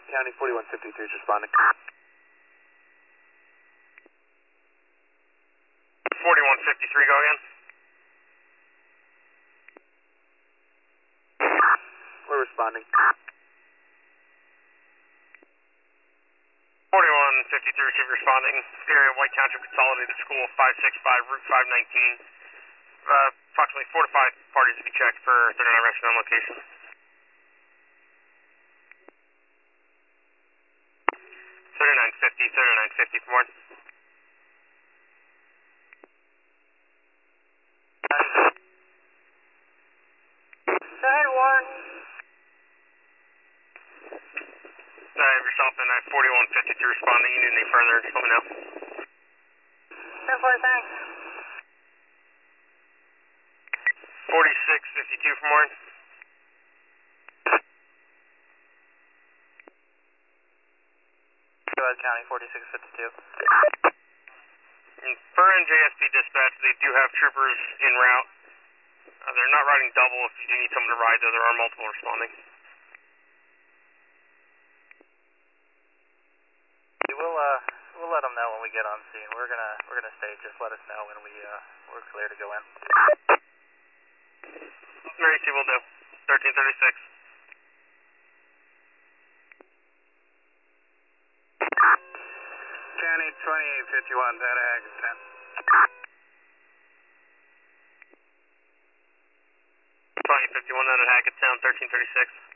County 4153 is responding. 4153, go again. We're responding. 4153, receive responding. Area White Township Consolidated School, 565, Route 519. Approximately 4 to 5 parties to be checked for 39 arrests on location. 3950 for more. I have yourself in at 4152 responding. You need any further, just let me know. 10-4, thanks. 4652 for more. Go ahead, County 4652. For NJSP dispatch, they do have troopers en route. They're not riding double. If you do need someone to ride, though, there are multiple responding. We'll let them know when we get on scene. We're gonna stay. Just let us know when we're clear to go in. Very easy, will do. 1336. County 2851, Data Hackettstown. 2051 out at Hackettstown, 1336.